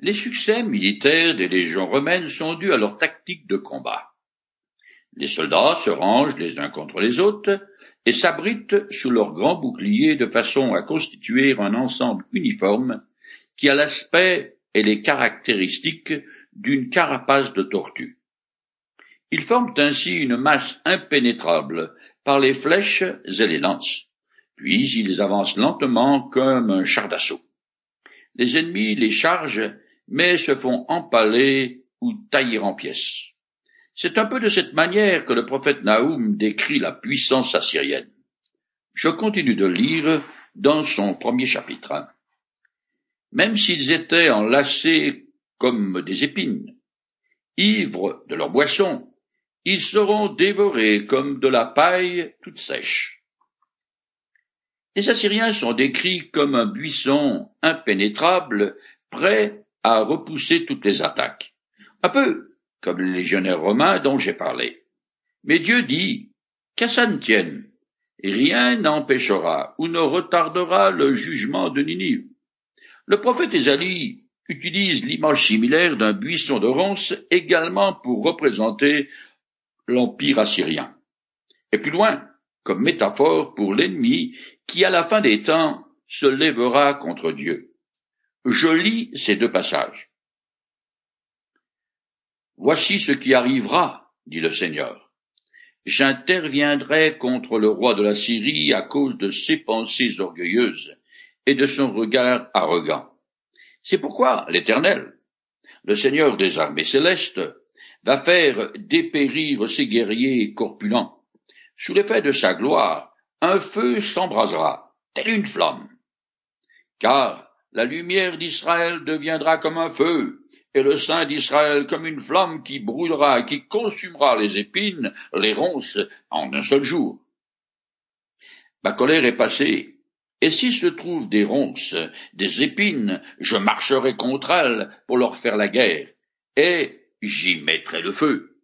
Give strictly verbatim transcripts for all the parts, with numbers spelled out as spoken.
Les succès militaires des légions romaines sont dus à leur tactique de combat. Les soldats se rangent les uns contre les autres et s'abritent sous leurs grands boucliers de façon à constituer un ensemble uniforme qui a l'aspect et les caractéristiques d'une carapace de tortue. Ils forment ainsi une masse impénétrable par les flèches et les lances, puis ils avancent lentement comme un char d'assaut. Les ennemis les chargent, mais se font empaler ou tailler en pièces. C'est un peu de cette manière que le prophète Naoum décrit la puissance assyrienne. Je continue de lire dans son premier chapitre. Même s'ils étaient enlacés comme des épines, ivres de leur boisson, ils seront dévorés comme de la paille toute sèche. Les Assyriens sont décrits comme un buisson impénétrable, prêt à repousser toutes les attaques, un peu comme les légionnaires romains dont j'ai parlé. Mais Dieu dit qu'à ça ne tienne, et rien n'empêchera ou ne retardera le jugement de Ninive. Le prophète Ésaïe utilise l'image similaire d'un buisson de ronces également pour représenter l'empire assyrien. Et plus loin, comme métaphore pour l'ennemi qui, à la fin des temps, se lèvera contre Dieu. Je lis ces deux passages. Voici ce qui arrivera, dit le Seigneur. J'interviendrai contre le roi de la Syrie à cause de ses pensées orgueilleuses et de son regard arrogant. C'est pourquoi l'Éternel, le Seigneur des armées célestes, va faire dépérir ses guerriers corpulents. Sous l'effet de sa gloire, un feu s'embrasera, telle une flamme. Car la lumière d'Israël deviendra comme un feu, et le sein d'Israël comme une flamme qui brûlera et qui consumera les épines, les ronces, en un seul jour. Ma colère est passée, et s'il se trouve des ronces, des épines, je marcherai contre elles pour leur faire la guerre, et j'y mettrai le feu.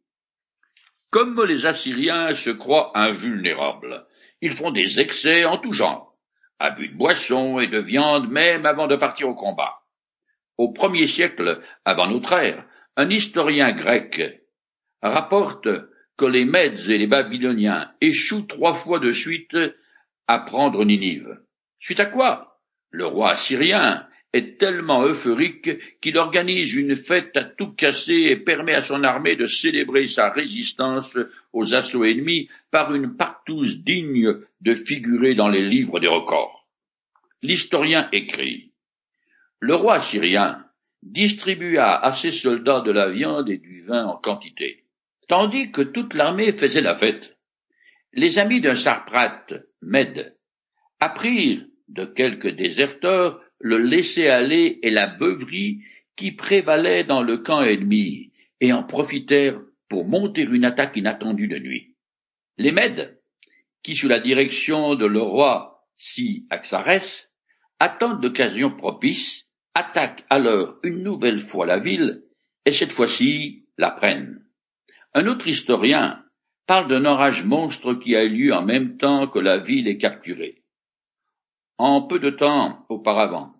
Comme les Assyriens se croient invulnérables, ils font des excès en tout genre, abus de boisson et de viande même avant de partir au combat. Au premier siècle avant notre ère, un historien grec rapporte que les Mèdes et les Babyloniens échouent trois fois de suite à prendre Ninive. Suite à quoi, le roi assyrien est tellement euphorique qu'il organise une fête à tout casser et permet à son armée de célébrer sa résistance aux assauts ennemis par une partouze digne de figurer dans les livres des records. L'historien écrit: le roi assyrien distribua à ses soldats de la viande et du vin en quantité, tandis que toute l'armée faisait la fête. Les amis d'un Sarprate, Mède, apprirent de quelques déserteurs le laisser-aller et la beuverie qui prévalaient dans le camp ennemi, et en profitèrent pour monter une attaque inattendue de nuit. Les Mèdes, qui sous la direction de leur roi Si-Axarès, attendent d'occasion propice, attaquent alors une nouvelle fois la ville, et cette fois-ci la prennent. Un autre historien parle d'un orage monstre qui a eu lieu en même temps que la ville est capturée, en peu de temps auparavant.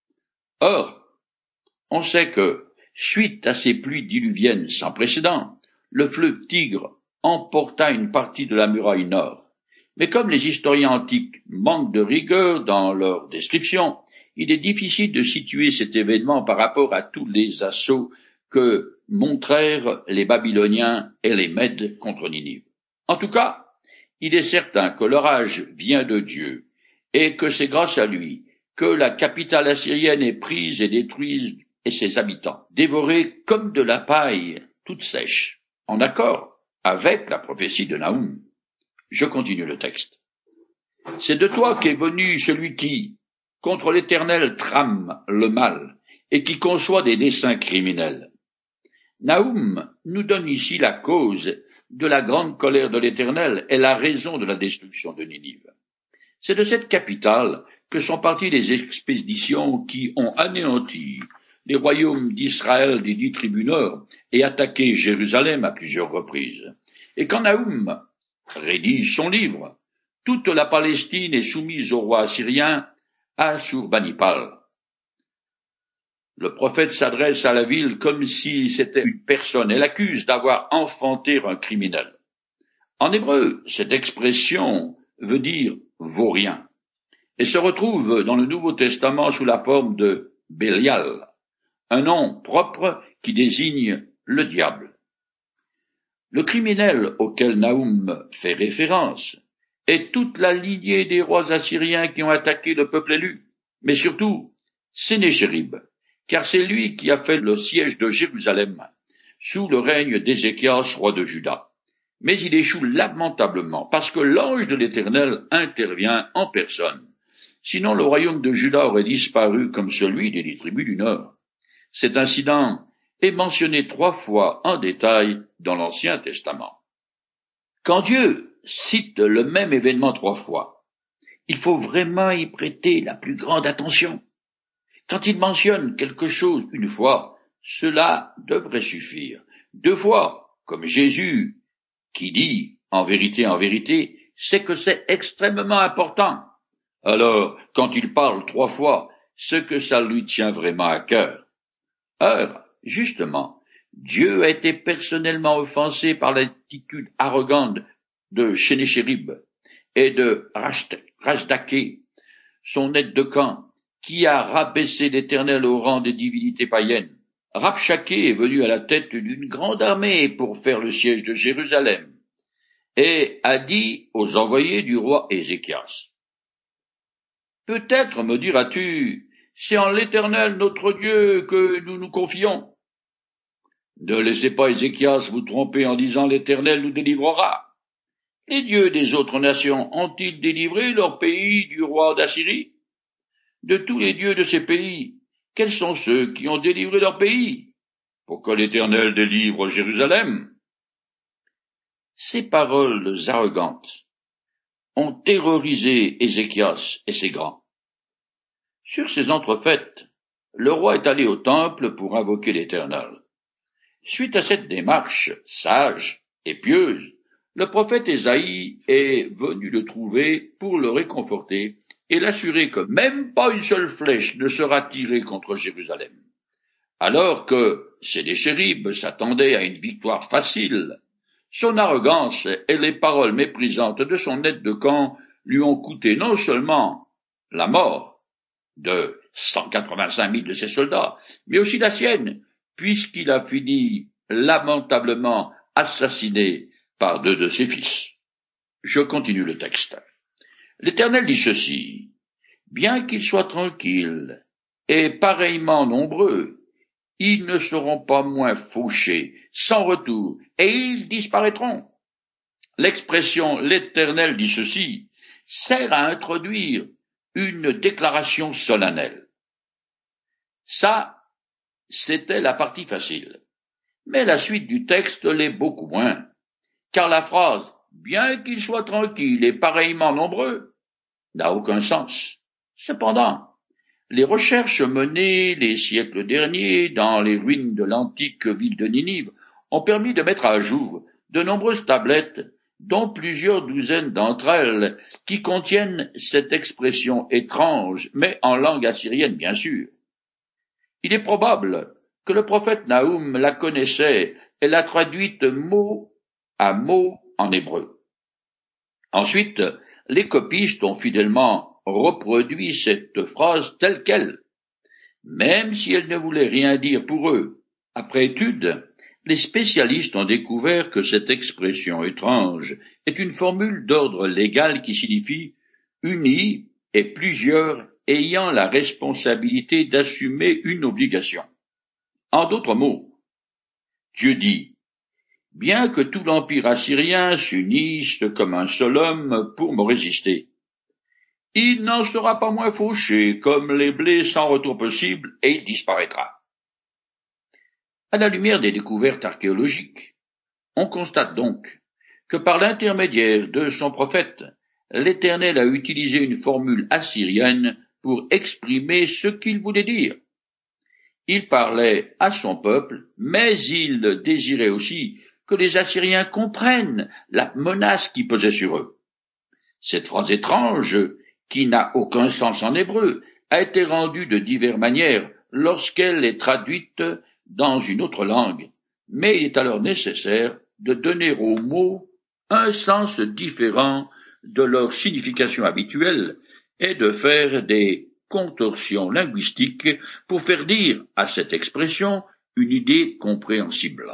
Or, on sait que, suite à ces pluies diluviennes sans précédent, le fleuve Tigre emporta une partie de la muraille nord. Mais comme les historiens antiques manquent de rigueur dans leur description, il est difficile de situer cet événement par rapport à tous les assauts que montrèrent les Babyloniens et les Mèdes contre Ninive. En tout cas, il est certain que l'orage vient de Dieu, et que c'est grâce à lui que la capitale assyrienne est prise et détruite et ses habitants, dévorés comme de la paille toute sèche, en accord avec la prophétie de Naoum. Je continue le texte. C'est de toi qu'est venu celui qui, contre l'Éternel, trame le mal et qui conçoit des desseins criminels. Naoum nous donne ici la cause de la grande colère de l'Éternel et la raison de la destruction de Ninive. C'est de cette capitale que sont parties les expéditions qui ont anéanti les royaumes d'Israël des dix tribus nord et attaqué Jérusalem à plusieurs reprises. Et quand Naoum rédige son livre, toute la Palestine est soumise au roi assyrien Assurbanipal. Le prophète s'adresse à la ville comme si c'était une personne. Elle accuse d'avoir enfanté un criminel. En hébreu, cette expression veut dire vaut rien et se retrouve dans le Nouveau Testament sous la forme de Bélial, un nom propre qui désigne le diable. Le criminel auquel Nahum fait référence est toute la lignée des rois assyriens qui ont attaqué le peuple élu, mais surtout Sénéchérib, car c'est lui qui a fait le siège de Jérusalem sous le règne d'Ézéchias, roi de Juda. Mais il échoue lamentablement parce que l'ange de l'Éternel intervient en personne. Sinon le royaume de Juda aurait disparu comme celui des dix tribus du Nord. Cet incident est mentionné trois fois en détail dans l'Ancien Testament. Quand Dieu cite le même événement trois fois, il faut vraiment y prêter la plus grande attention. Quand il mentionne quelque chose une fois, cela devrait suffire. Deux fois, comme Jésus, qui dit « en vérité, en vérité », c'est que c'est extrêmement important. Alors, quand il parle trois fois, c'est que ça lui tient vraiment à cœur. Or, justement, Dieu a été personnellement offensé par l'attitude arrogante de Sénéchérib et de Rachdaké, son aide de camp, qui a rabaissé l'Éternel au rang des divinités païennes. Rabshaké est venu à la tête d'une grande armée pour faire le siège de Jérusalem et a dit aux envoyés du roi Ézéchias, « Peut-être, me diras-tu, c'est en l'Éternel notre Dieu que nous nous confions. Ne laissez pas Ézéchias vous tromper en disant l'Éternel nous délivrera. Les dieux des autres nations ont-ils délivré leur pays du roi d'Assyrie? De tous les dieux de ces pays, quels sont ceux qui ont délivré leur pays? Pour que l'Éternel délivre Jérusalem. » Ces paroles arrogantes ont terrorisé Ézéchias et ses grands. Sur ces entrefaites, le roi est allé au temple pour invoquer l'Éternel. Suite à cette démarche sage et pieuse, le prophète Ésaïe est venu le trouver pour le réconforter et l'assurer que même pas une seule flèche ne sera tirée contre Jérusalem. Alors que Sénéchérib s'attendait à une victoire facile, son arrogance et les paroles méprisantes de son aide de camp lui ont coûté non seulement la mort de cent quatre-vingt-cinq mille de ses soldats, mais aussi la sienne, puisqu'il a fini lamentablement assassiné par deux de ses fils. Je continue le texte. L'Éternel dit ceci, « Bien qu'ils soient tranquilles et pareillement nombreux, ils ne seront pas moins fauchés, sans retour, et ils disparaîtront. » L'expression « l'Éternel dit ceci » sert à introduire une déclaration solennelle. Ça, c'était la partie facile. Mais la suite du texte l'est beaucoup moins, car la phrase « bien qu'ils soient tranquilles et pareillement nombreux » n'a aucun sens. Cependant, les recherches menées les siècles derniers dans les ruines de l'antique ville de Ninive ont permis de mettre à jour de nombreuses tablettes, dont plusieurs douzaines d'entre elles qui contiennent cette expression étrange, mais en langue assyrienne bien sûr. Il est probable que le prophète Nahum la connaissait et l'a traduite mot à mot en hébreu. Ensuite, les copistes ont fidèlement reproduit cette phrase telle quelle, même si elle ne voulait rien dire pour eux. Après étude, les spécialistes ont découvert que cette expression étrange est une formule d'ordre légal qui signifie « unis et plusieurs ayant la responsabilité d'assumer une obligation ». En d'autres mots, Dieu dit « Bien que tout l'empire assyrien s'unisse comme un seul homme pour me résister, il n'en sera pas moins fauché comme les blés sans retour possible et il disparaîtra. » À la lumière des découvertes archéologiques, on constate donc que par l'intermédiaire de son prophète, l'Éternel a utilisé une formule assyrienne pour exprimer ce qu'il voulait dire. Il parlait à son peuple, mais il désirait aussi que les Assyriens comprennent la menace qui pesait sur eux. Cette phrase étrange, qui n'a aucun sens en hébreu, a été rendue de diverses manières lorsqu'elle est traduite dans une autre langue, mais il est alors nécessaire de donner aux mots un sens différent de leur signification habituelle et de faire des contorsions linguistiques pour faire dire à cette expression une idée compréhensible.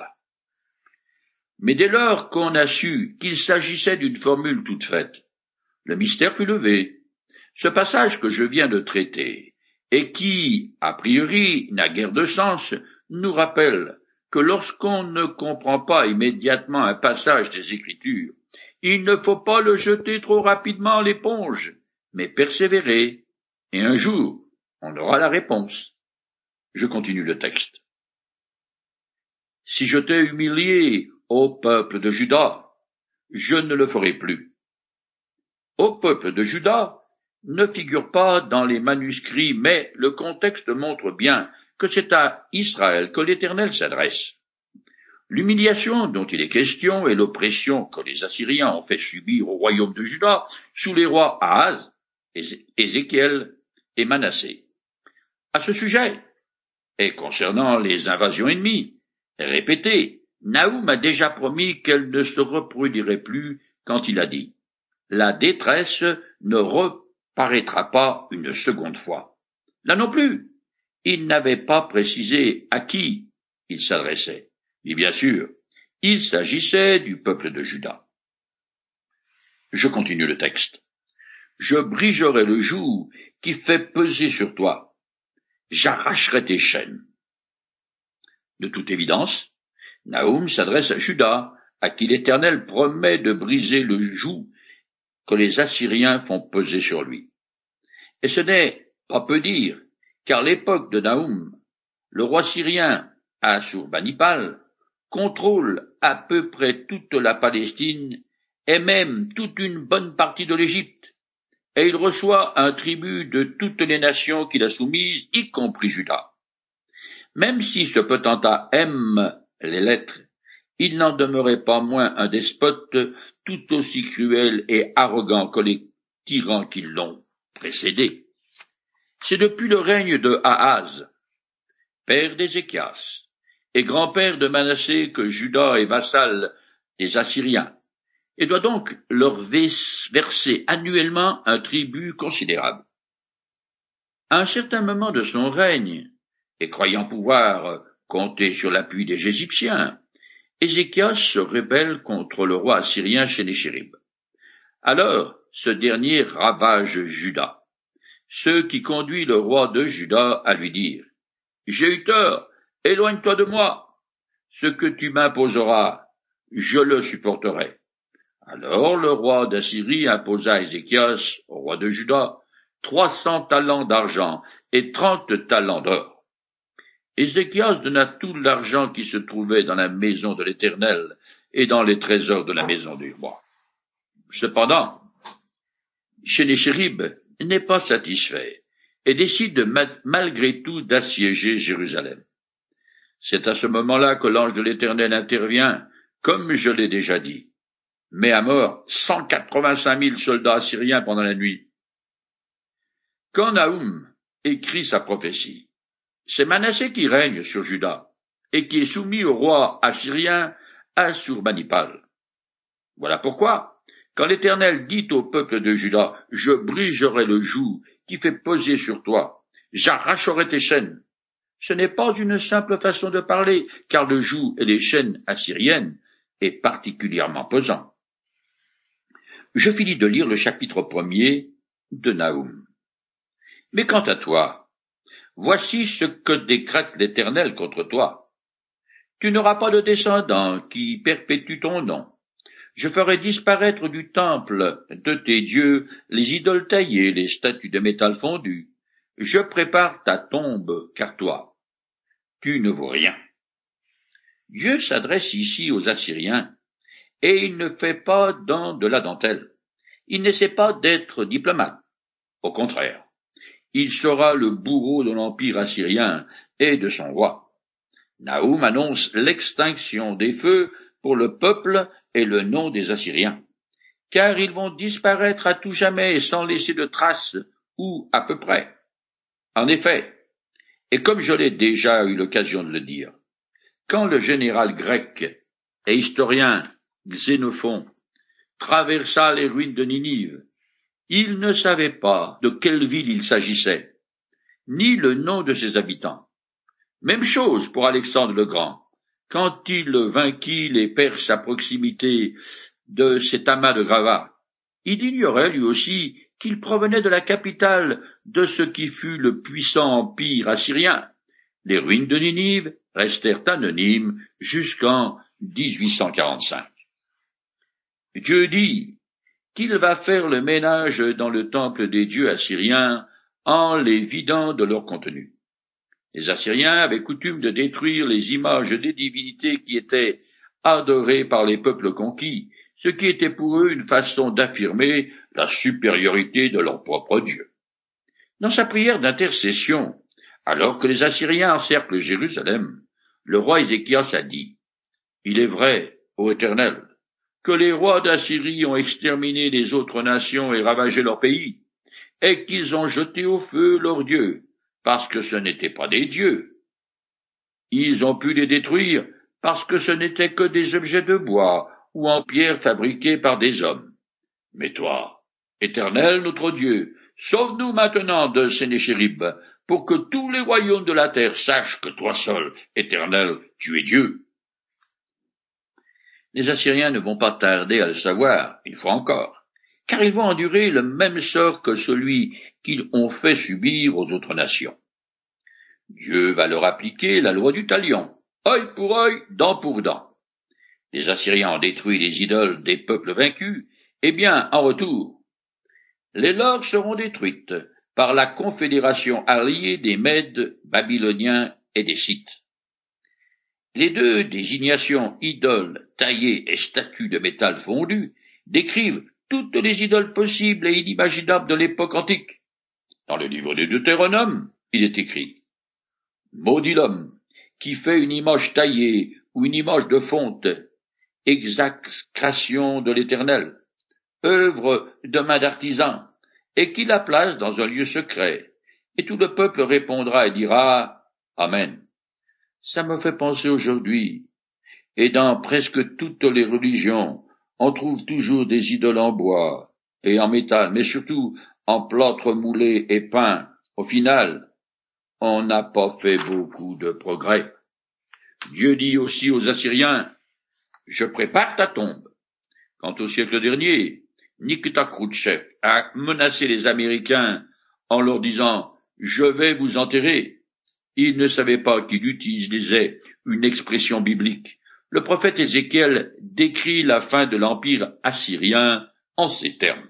Mais dès lors qu'on a su qu'il s'agissait d'une formule toute faite, le mystère fut levé. Ce passage que je viens de traiter, et qui, a priori, n'a guère de sens, nous rappelle que lorsqu'on ne comprend pas immédiatement un passage des Écritures, il ne faut pas le jeter trop rapidement à l'éponge, mais persévérer, et un jour, on aura la réponse. Je continue le texte. Si je t'ai humilié, ô peuple de Juda, je ne le ferai plus. Ô peuple de Juda ne figure pas dans les manuscrits, mais le contexte montre bien que c'est à Israël que l'Éternel s'adresse. L'humiliation dont il est question est l'oppression que les Assyriens ont fait subir au royaume de Juda sous les rois Ahaz, Ézéchiel et Manassé. À ce sujet, et concernant les invasions ennemies, répétées, Nahum a déjà promis qu'elle ne se reproduirait plus quand il a dit « La détresse ne reparaîtra pas une seconde fois ». Là non plus, il n'avait pas précisé à qui il s'adressait. Et bien sûr, il s'agissait du peuple de Juda. Je continue le texte. « Je briserai le joug qui fait peser sur toi. J'arracherai tes chaînes. » De toute évidence, Nahum s'adresse à Juda, à qui l'Éternel promet de briser le joug que les Assyriens font peser sur lui. Et ce n'est pas peu dire, car l'époque de Nahum, le roi syrien Assurbanipal, contrôle à peu près toute la Palestine et même toute une bonne partie de l'Égypte, et il reçoit un tribut de toutes les nations qu'il a soumises, y compris Juda. Même si ce potentat aime les lettres, il n'en demeurait pas moins un despote tout aussi cruel et arrogant que les tyrans qui l'ont précédé. C'est depuis le règne de Ahaz, père d'Ézéchias, et grand-père de Manassé que Juda est vassal des Assyriens, et doit donc leur verser annuellement un tribut considérable. À un certain moment de son règne, et croyant pouvoir compter sur l'appui des Égyptiens, Ézéchias se rebelle contre le roi assyrien Sennacherib. Alors, ce dernier ravage Juda, ce qui conduit le roi de Juda à lui dire « J'ai eu tort, éloigne-toi de moi. Ce que tu m'imposeras, je le supporterai. » Alors le roi d'Assyrie imposa à Ézéchias, au roi de Juda, trois cents talents d'argent et trente talents d'or. Ézéchias donna tout l'argent qui se trouvait dans la maison de l'Éternel et dans les trésors de la maison du roi. Cependant, Sennacherib n'est pas satisfait et décide de, malgré tout d'assiéger Jérusalem. C'est à ce moment-là que l'ange de l'Éternel intervient, comme je l'ai déjà dit, met à mort cent quatre-vingt-cinq mille soldats assyriens pendant la nuit. Quand Nahum écrit sa prophétie, c'est Manassé qui règne sur Juda et qui est soumis au roi assyrien Assurbanipal. Voilà pourquoi, quand l'Éternel dit au peuple de Juda, « Je briserai le joug qui fait peser sur toi, j'arracherai tes chaînes », ce n'est pas une simple façon de parler, car le joug et les chaînes assyriennes est particulièrement pesant. Je finis de lire le chapitre premier de Nahum. Mais quant à toi, voici ce que décrète l'Éternel contre toi. Tu n'auras pas de descendant qui perpétue ton nom. Je ferai disparaître du temple de tes dieux les idoles taillées, les statues de métal fondu. Je prépare ta tombe, car toi, tu ne vaux rien. Dieu s'adresse ici aux Assyriens, et il ne fait pas dans de la dentelle. Il n'essaie pas d'être diplomate. Au contraire, il sera le bourreau de l'empire assyrien et de son roi. Nahum annonce l'extinction des feux pour le peuple et le nom des Assyriens, car ils vont disparaître à tout jamais sans laisser de traces, ou à peu près. En effet, Et comme je l'ai déjà eu l'occasion de le dire, quand le général grec et historien Xénophon traversa les ruines de Ninive, il ne savait pas de quelle ville il s'agissait, ni le nom de ses habitants. Même chose pour Alexandre le Grand. Quand il vainquit les Perses à proximité de cet amas de gravats, il ignorait lui aussi qu'il provenait de la capitale de ce qui fut le puissant empire assyrien. Les ruines de Ninive restèrent anonymes jusqu'en dix-huit cent quarante-cinq. Dieu dit qu'il va faire le ménage dans le temple des dieux assyriens en les vidant de leur contenu. Les Assyriens avaient coutume de détruire les images des divinités qui étaient adorées par les peuples conquis, ce qui était pour eux une façon d'affirmer la supériorité de leur propre Dieu. Dans sa prière d'intercession, alors que les Assyriens encerclent Jérusalem, le roi Ézéchias a dit « Il est vrai, ô Éternel, que les rois d'Assyrie ont exterminé les autres nations et ravagé leur pays, et qu'ils ont jeté au feu leurs dieux, parce que ce n'étaient pas des dieux. Ils ont pu les détruire parce que ce n'étaient que des objets de bois ou en pierre fabriqués par des hommes. Mais toi, Éternel notre Dieu, sauve-nous maintenant de Sennacherib, pour que tous les royaumes de la terre sachent que toi seul, Éternel, tu es Dieu. » Les Assyriens ne vont pas tarder à le savoir, une fois encore, car ils vont endurer le même sort que celui qu'ils ont fait subir aux autres nations. Dieu va leur appliquer la loi du talion, œil pour œil, dent pour dent. Les Assyriens ont détruit les idoles des peuples vaincus, eh bien, en retour, les leurs seront détruites par la confédération alliée des Mèdes, Babyloniens et des Scythes. Les deux désignations idoles taillées et statues de métal fondu décrivent toutes les idoles possibles et inimaginables de l'époque antique. Dans le livre de Deutéronome, il est écrit « Maudit l'homme qui fait une image taillée ou une image de fonte, exécration de l'Éternel, œuvre de main d'artisan, et qui la place dans un lieu secret. » Et tout le peuple répondra et dira « Amen ». Ça me fait penser aujourd'hui, et dans presque toutes les religions, on trouve toujours des idoles en bois et en métal, mais surtout en plâtre moulé et peint. Au final, on n'a pas fait beaucoup de progrès. Dieu dit aussi aux Assyriens, « Je prépare ta tombe. » Quant au siècle dernier, Nikita Khrouchtchev a menacé les Américains en leur disant « Je vais vous enterrer ». Il ne savait pas qu'il utilisait une expression biblique. Le prophète Ézéchiel décrit la fin de l'empire assyrien en ces termes.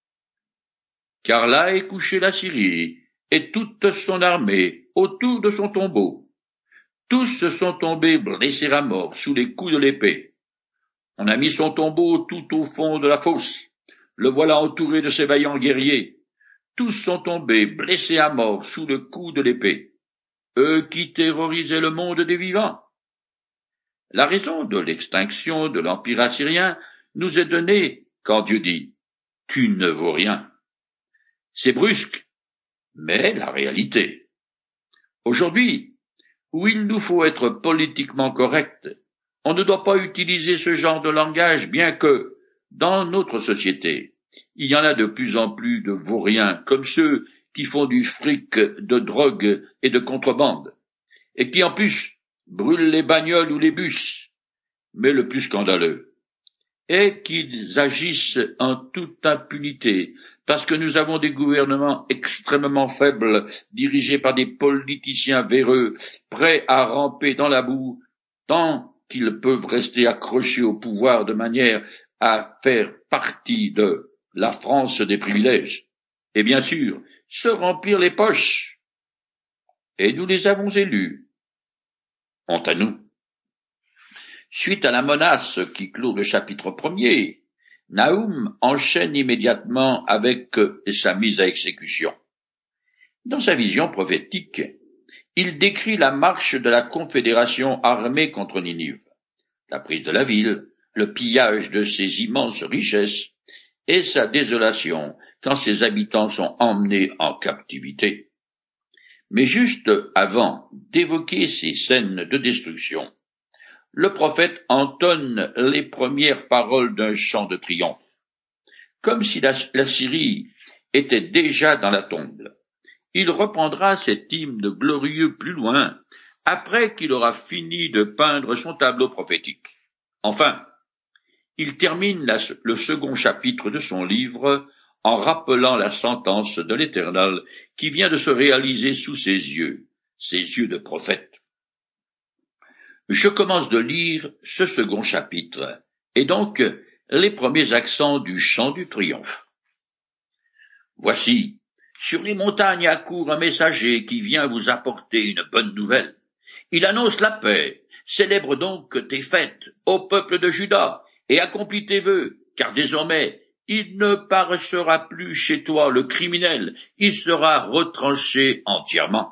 « Car là est couchée la Syrie et toute son armée autour de son tombeau. Tous se sont tombés blessés à mort sous les coups de l'épée. On a mis son tombeau tout au fond de la fosse. Le voilà entouré de ses vaillants guerriers. Tous sont tombés blessés à mort sous le coup de l'épée. Eux qui terrorisaient le monde des vivants. » La raison de l'extinction de l'empire assyrien nous est donnée quand Dieu dit « Tu ne vaux rien ». C'est brusque, mais la réalité. Aujourd'hui, où il nous faut être politiquement correct, on ne doit pas utiliser ce genre de langage, bien que, dans notre société, il y en a de plus en plus de vauriens, comme ceux qui font du fric de drogue et de contrebande, et qui en plus brûlent les bagnoles ou les bus. Mais le plus scandaleux est qu'ils agissent en toute impunité, parce que nous avons des gouvernements extrêmement faibles, dirigés par des politiciens véreux, prêts à ramper dans la boue, tant qu'ils peuvent rester accrochés au pouvoir de manière à faire partie de la France des privilèges. Et bien sûr, se remplir les poches. Et nous les avons élus. Honte à nous. Suite à la menace qui clôt le chapitre premier, Nahum enchaîne immédiatement avec sa mise à exécution. Dans sa vision prophétique, il décrit la marche de la confédération armée contre Ninive, la prise de la ville, le pillage de ses immenses richesses et sa désolation quand ses habitants sont emmenés en captivité. Mais juste avant d'évoquer ces scènes de destruction, le prophète entonne les premières paroles d'un chant de triomphe, comme si la, la Syrie était déjà dans la tombe. Il reprendra cet hymne glorieux plus loin, après qu'il aura fini de peindre son tableau prophétique. Enfin, il termine la, le second chapitre de son livre en rappelant la sentence de l'Éternel qui vient de se réaliser sous ses yeux, ses yeux de prophète. Je commence de lire ce second chapitre, et donc les premiers accents du chant du triomphe. Voici, sur les montagnes accourt un messager qui vient vous apporter une bonne nouvelle. Il annonce la paix, célèbre donc tes fêtes, ô peuple de Juda, et accomplis tes vœux, car désormais il ne paraîtra plus chez toi le criminel, il sera retranché entièrement.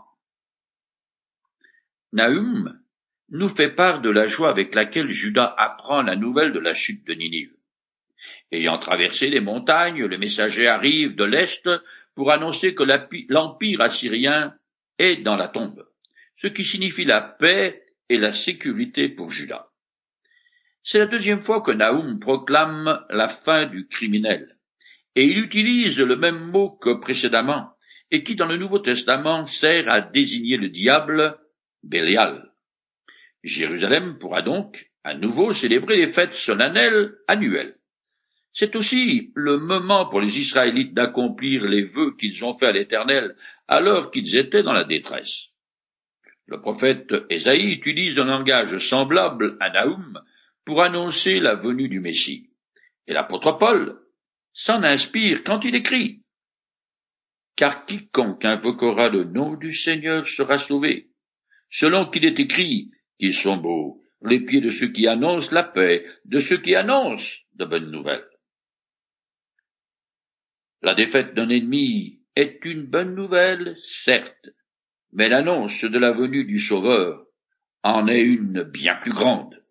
Nahum nous fait part de la joie avec laquelle Juda apprend la nouvelle de la chute de Ninive. Ayant traversé les montagnes, le messager arrive de l'Est pour annoncer que l'empire assyrien est dans la tombe, ce qui signifie la paix et la sécurité pour Juda. C'est la deuxième fois que Nahum proclame la fin du criminel, et il utilise le même mot que précédemment, et qui dans le Nouveau Testament sert à désigner le diable, Bélial. Jérusalem pourra donc à nouveau célébrer les fêtes solennelles annuelles. C'est aussi le moment pour les Israélites d'accomplir les vœux qu'ils ont faits à l'Éternel alors qu'ils étaient dans la détresse. Le prophète Ésaïe utilise un langage semblable à Nahum pour annoncer la venue du Messie. Et l'apôtre Paul s'en inspire quand il écrit « Car quiconque invoquera le nom du Seigneur sera sauvé. Selon qu'il est écrit qu'ils sont beaux, les pieds de ceux qui annoncent la paix, de ceux qui annoncent de bonnes nouvelles. » La défaite d'un ennemi est une bonne nouvelle, certes, mais l'annonce de la venue du Sauveur en est une bien plus grande.